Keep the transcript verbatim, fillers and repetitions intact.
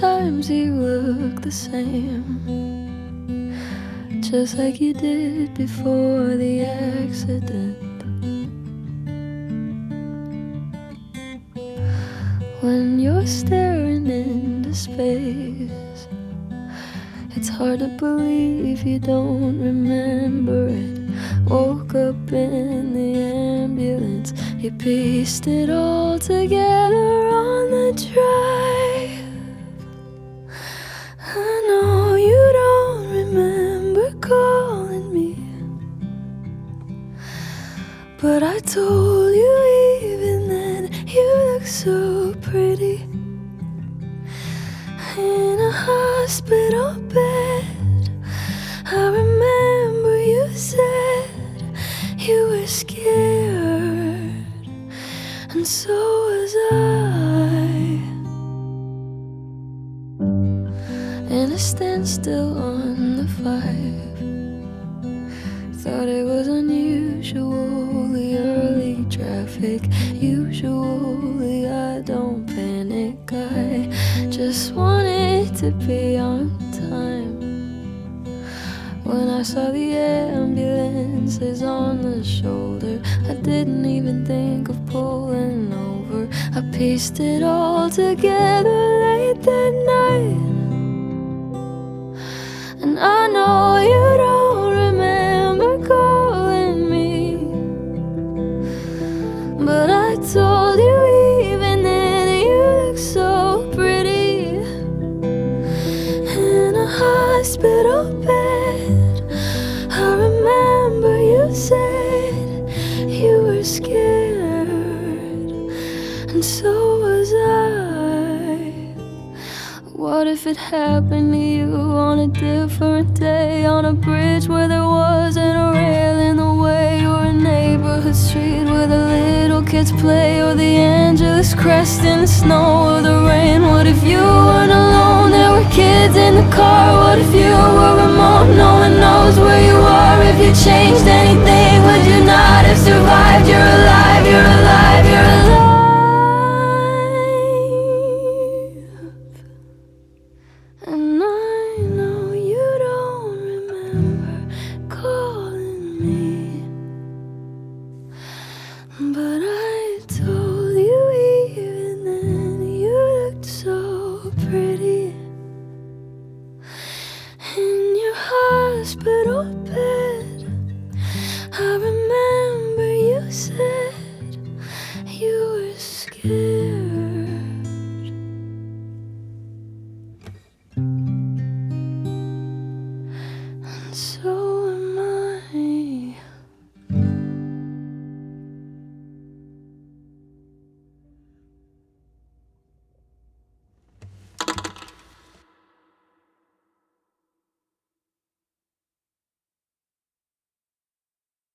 Sometimes you look the same, just like you did before the accident. When you're staring into space, it's hard to believe you don't remember it. Woke up in the ambulance, you pieced it all together on the drive. I know you don't remember calling me, but I told you even then you look so pretty in a hospital bed. I remember you said you were scared, and so was I. In a standstill on the five, thought it was unusually early traffic. Usually I don't panic, I just wanted to be on time. When I saw the ambulances on the shoulder, I didn't even think of pulling over. I pieced it all together late that night. And I know you don't remember calling me, but I told you even then you look so pretty in a hospital bed. I remember you said you were scared, and so was I. What if it happened to you on a different day, on a bridge where there wasn't a rail in the way, or a neighborhood street where the little kids play, or the Angeles crest in the snow or the rain? What if you weren't alone, there were kids in the car? What if you were remote, no one knows where you are? If you changed anything, would you not have survived? You're alive, you're alive, you're alive. And I know you don't remember calling me, but I told you even then you looked so pretty in your hospital bed.